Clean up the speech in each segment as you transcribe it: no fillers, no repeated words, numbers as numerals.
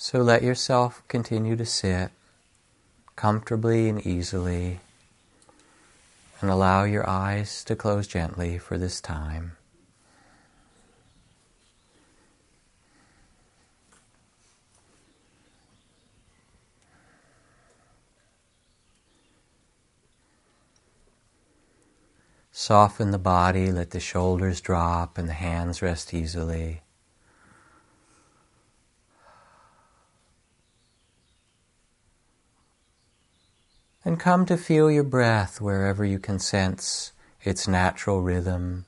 So let yourself continue to sit comfortably and easily, and allow your eyes to close gently for this time. Soften the body, let the shoulders drop and the hands rest easily. And come to feel your breath wherever you can sense its natural rhythm.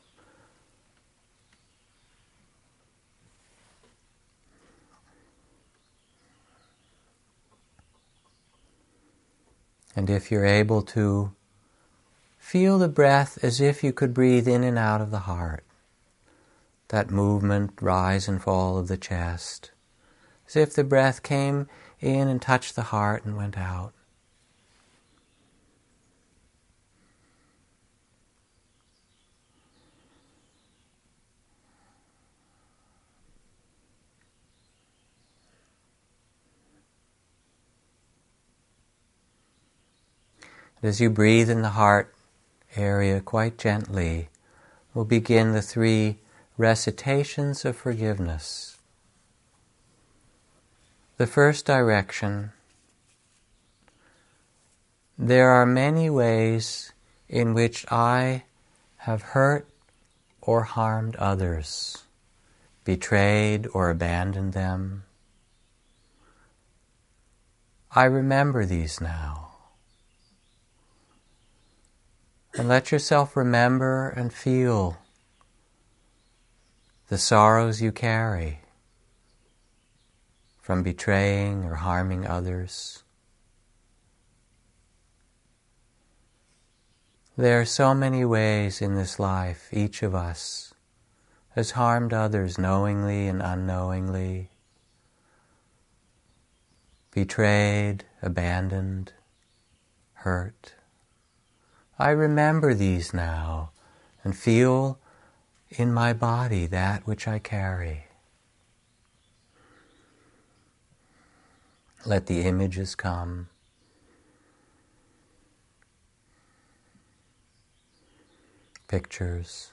And if you're able to, feel the breath as if you could breathe in and out of the heart. That movement, rise and fall of the chest. As if the breath came in and touched the heart and went out. As you breathe in the heart area quite gently, we'll begin the 3 recitations of forgiveness. The first direction: there are many ways in which I have hurt or harmed others, betrayed or abandoned them. I remember these now. And let yourself remember and feel the sorrows you carry from betraying or harming others. There are so many ways in this life each of us has harmed others knowingly and unknowingly, betrayed, abandoned, hurt. I remember these now and feel in my body that which I carry. Let the images come. Pictures.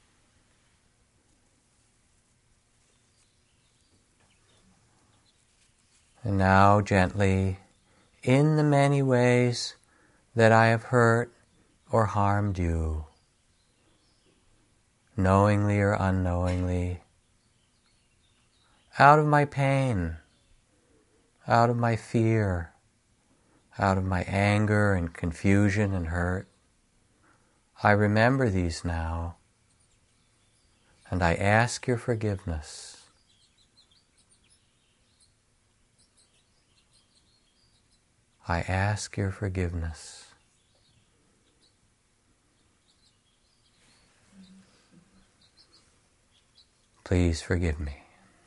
And now gently, in the many ways that I have hurt or harmed you, knowingly or unknowingly, out of my pain, out of my fear, out of my anger and confusion and hurt, I remember these now, and I ask your forgiveness. I ask your forgiveness. Please forgive me.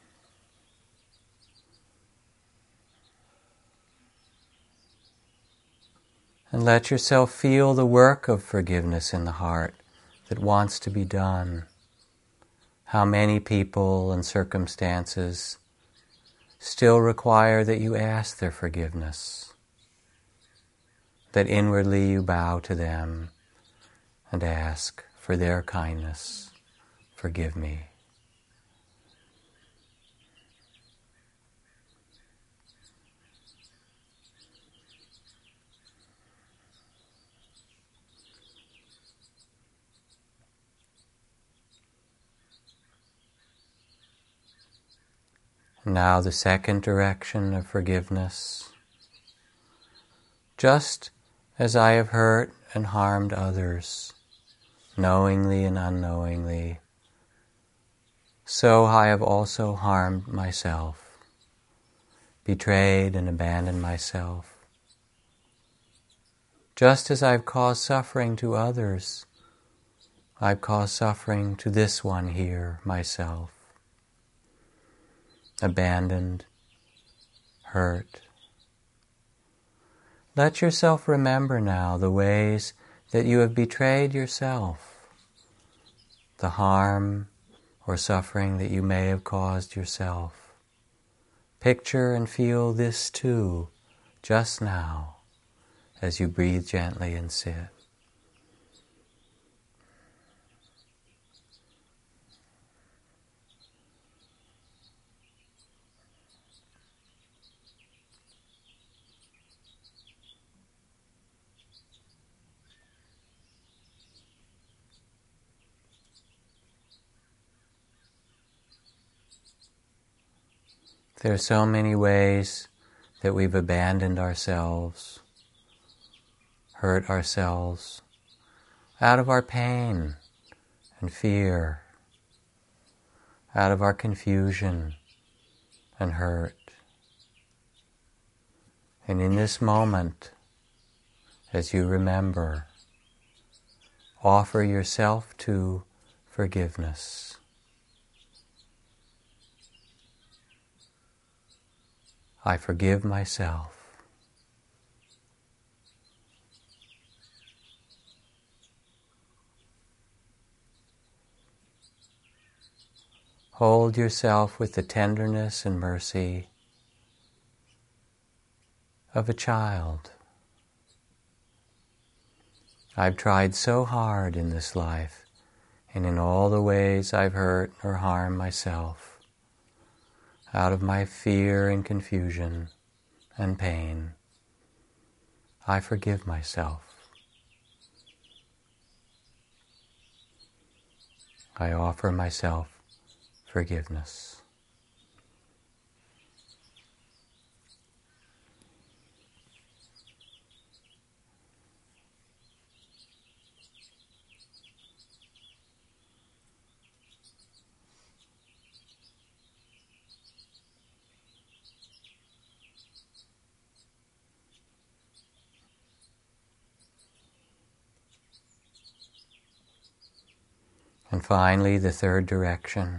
And let yourself feel the work of forgiveness in the heart that wants to be done. How many people and circumstances still require that you ask their forgiveness, that inwardly you bow to them and ask for their kindness. Forgive me. Now the second direction of forgiveness. Just as I have hurt and harmed others, knowingly and unknowingly, so I have also harmed myself, betrayed and abandoned myself. Just as I've caused suffering to others, I've caused suffering to this one here, myself. Abandoned, hurt. Let yourself remember now the ways that you have betrayed yourself, the harm or suffering that you may have caused yourself, Picture and feel this too, just now, as you breathe gently and sit. There are so many ways that we've abandoned ourselves, hurt ourselves, out of our pain and fear, out of our confusion and hurt. And in this moment, as you remember, offer yourself to forgiveness. I forgive myself. Hold yourself with the tenderness and mercy of a child. I've tried so hard in this life, and in all the ways I've hurt or harmed myself, out of my fear and confusion and pain, I forgive myself. I offer myself forgiveness. And finally, the third direction.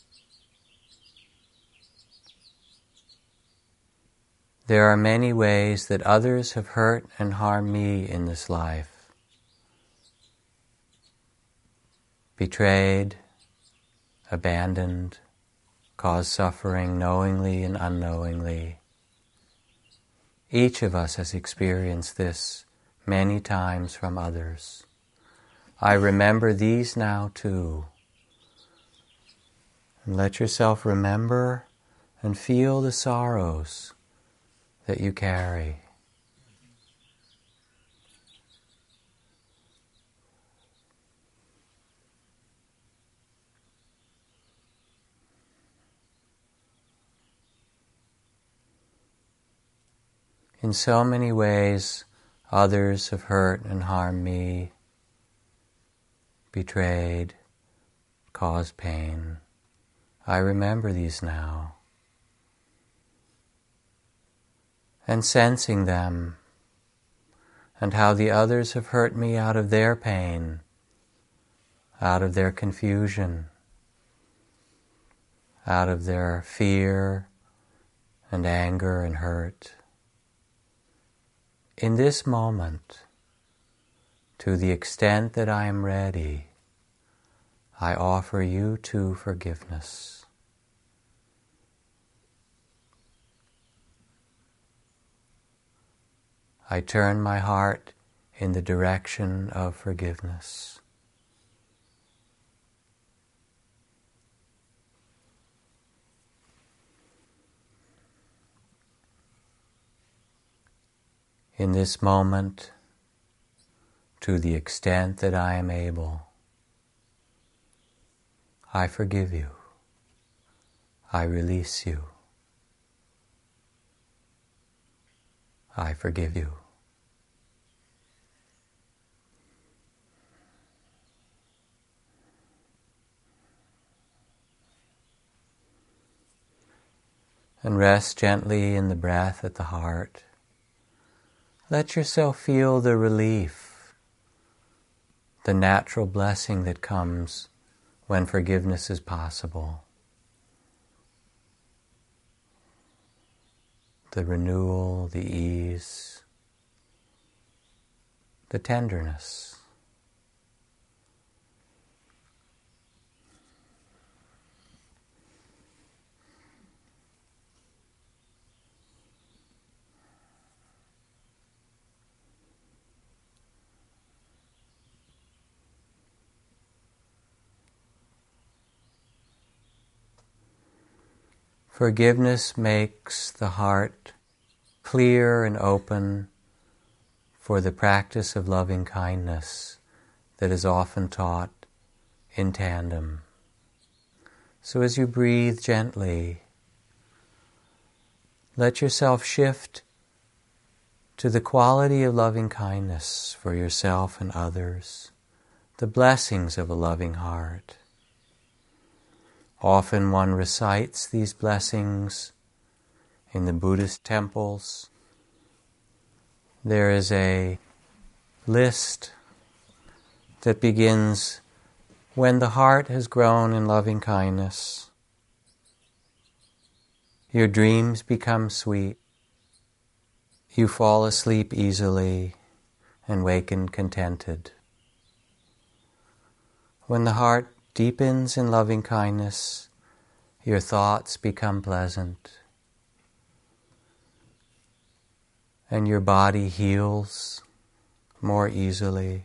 There are many ways that others have hurt and harmed me in this life. Betrayed, abandoned, caused suffering knowingly and unknowingly. Each of us has experienced this many times from others. I remember these now too. And let yourself remember and feel the sorrows that you carry. In so many ways, others have hurt and harmed me, betrayed, caused pain. I remember these now. And sensing them, and how the others have hurt me out of their pain, out of their confusion, out of their fear and anger and hurt. In this moment, to the extent that I am ready, I offer you too forgiveness. I turn my heart in the direction of forgiveness. In this moment, to the extent that I am able, I forgive you. I release you. I forgive you. And rest gently in the breath at the heart. Let yourself feel the relief, the natural blessing that comes when forgiveness is possible. The renewal, the ease, the tenderness. Forgiveness makes the heart clear and open for the practice of loving kindness that is often taught in tandem. So as you breathe gently, let yourself shift to the quality of loving kindness for yourself and others, the blessings of a loving heart. Often one recites these blessings in the Buddhist temples. There is a list that begins, when the heart has grown in loving kindness, your dreams become sweet, you fall asleep easily and waken contented. When the heart deepens in loving kindness, your thoughts become pleasant, and your body heals more easily.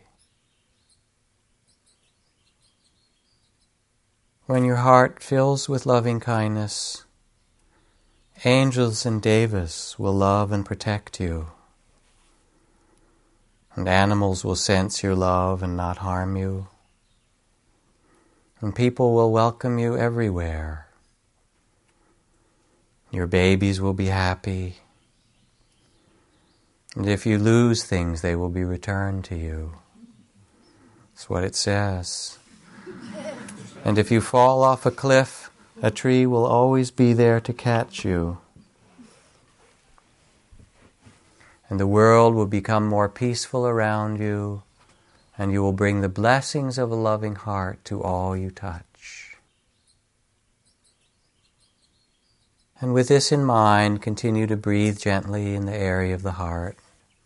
When your heart fills with loving kindness, angels and devas will love and protect you, and animals will sense your love and not harm you, and people will welcome you everywhere. Your babies will be happy, and if you lose things, they will be returned to you. That's what it says. And if you fall off a cliff, a tree will always be there to catch you. And the world will become more peaceful around you, and you will bring the blessings of a loving heart to all you touch. And with this in mind, continue to breathe gently in the area of the heart.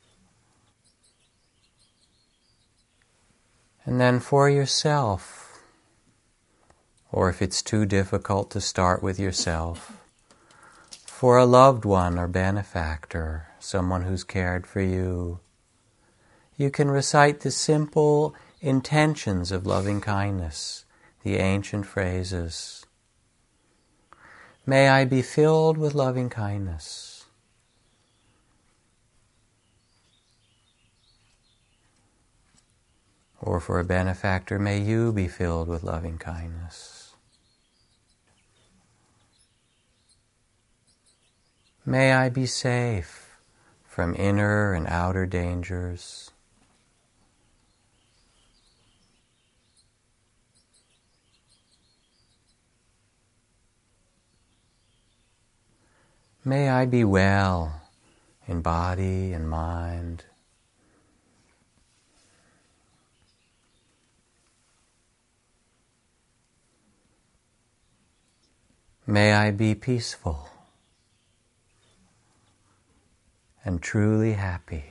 And then for yourself, or if it's too difficult to start with yourself, for a loved one or benefactor, someone who's cared for you, you can recite the simple intentions of loving kindness, the ancient phrases. May I be filled with loving kindness. Or for a benefactor, may you be filled with loving kindness. May I be safe from inner and outer dangers. May I be well in body and mind. May I be peaceful and truly happy.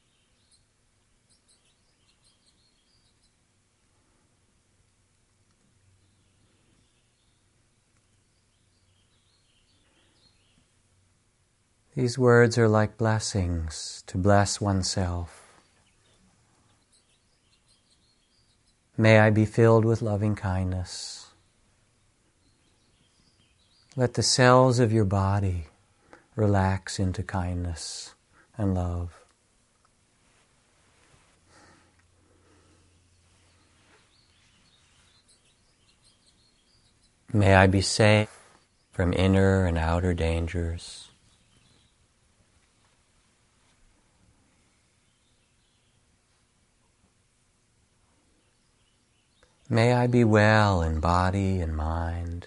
These words are like blessings to bless oneself. May I be filled with loving kindness. Let the cells of your body relax into kindness and love. May I be safe from inner and outer dangers. May I be well in body and mind.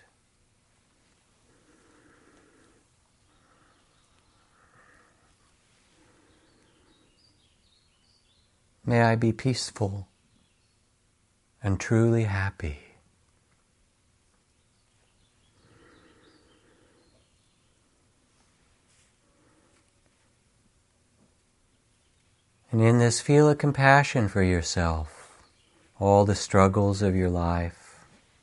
May I be peaceful and truly happy. And in this, feel a compassion for yourself, all the struggles of your life,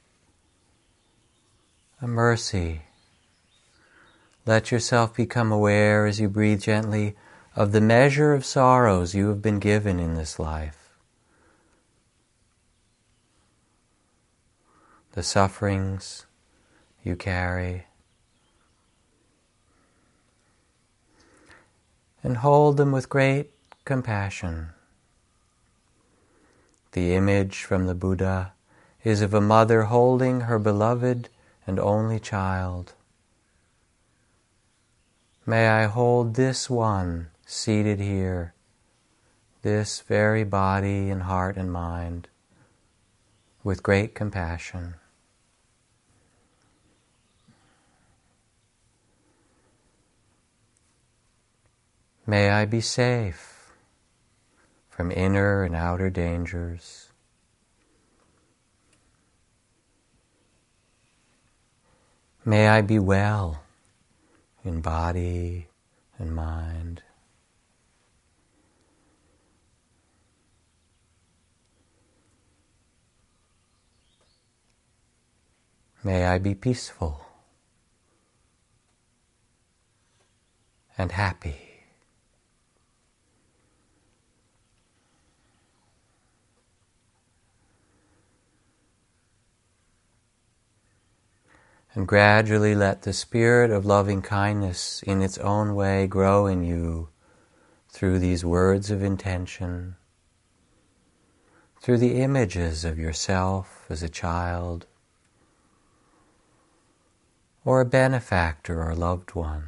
a mercy. Let yourself become aware as you breathe gently of the measure of sorrows you have been given in this life, the sufferings you carry, and hold them with great compassion. The image from the Buddha is of a mother holding her beloved and only child. May I hold this one seated here, this very body and heart and mind, with great compassion. May I be safe from inner and outer dangers. May I be well in body and mind. May I be peaceful and happy. And gradually let the spirit of loving kindness in its own way grow in you through these words of intention, through the images of yourself as a child, or a benefactor or loved one.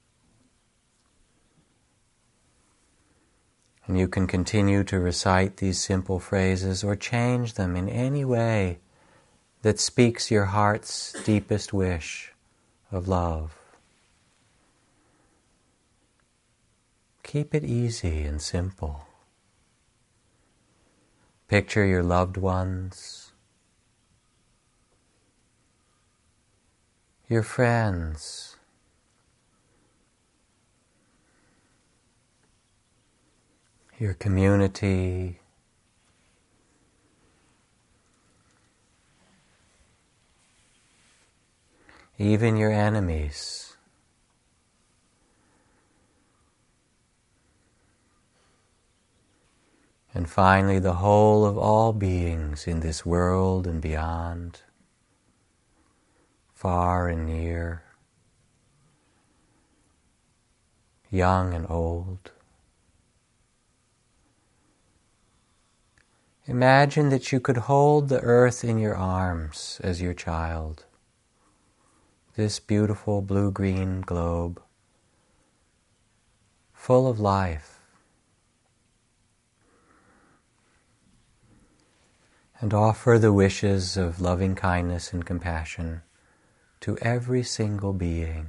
And you can continue to recite these simple phrases or change them in any way that speaks your heart's deepest wish of love. Keep it easy and simple. Picture your loved ones, your friends, your community, even your enemies. And finally, the whole of all beings in this world and beyond, far and near, young and old. Imagine that you could hold the earth in your arms as your child. This beautiful blue-green globe, full of life. And offer the wishes of loving kindness and compassion to every single being.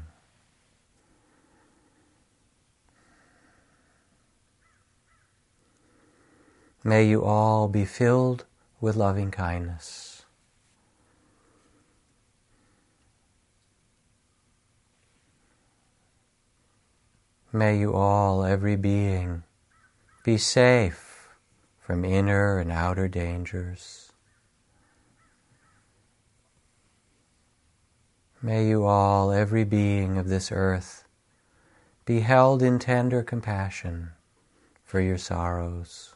May you all be filled with loving kindness. May you all, every being, be safe from inner and outer dangers. May you all, every being of this earth, be held in tender compassion for your sorrows.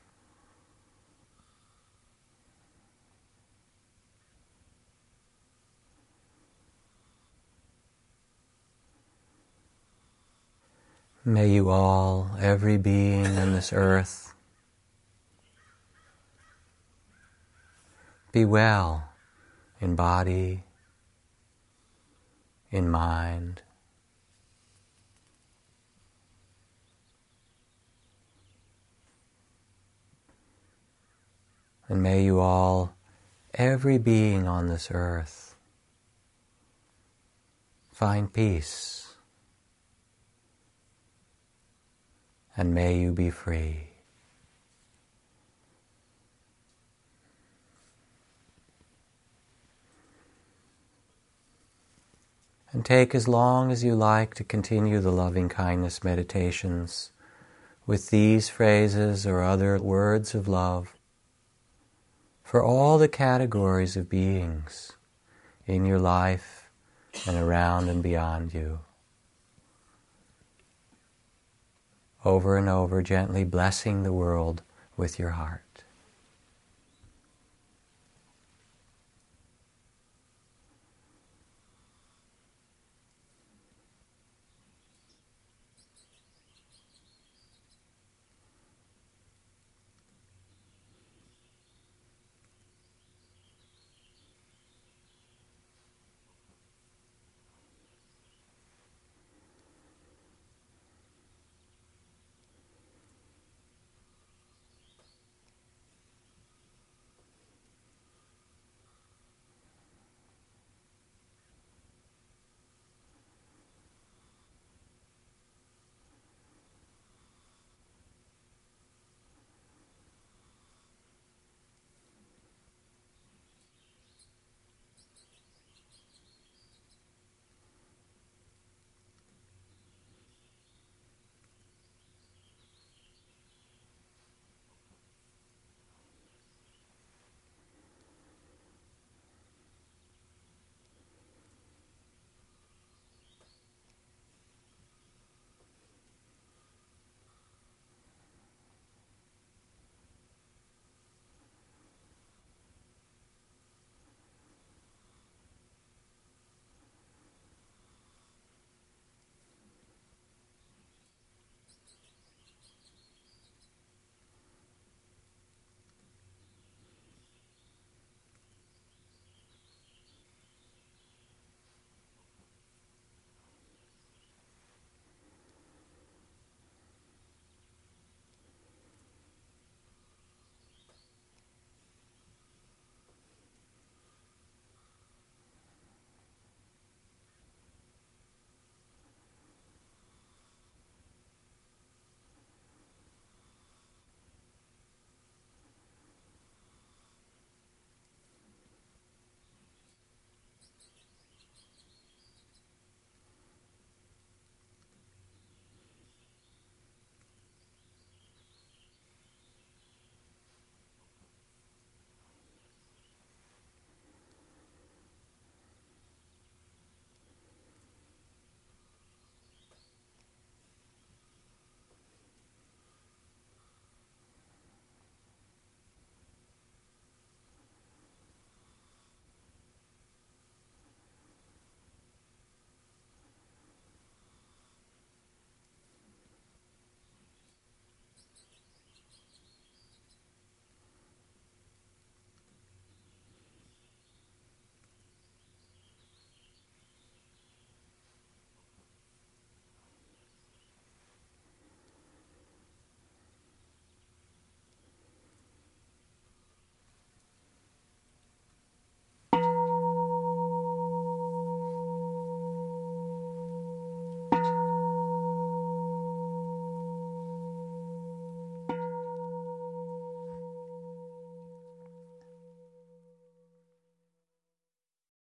May you all, every being on this earth, be well in body, in mind, and may you all, every being on this earth, find peace. And may you be free. And take as long as you like to continue the loving kindness meditations with these phrases or other words of love for all the categories of beings in your life and around and beyond you. Over and over, gently blessing the world with your heart.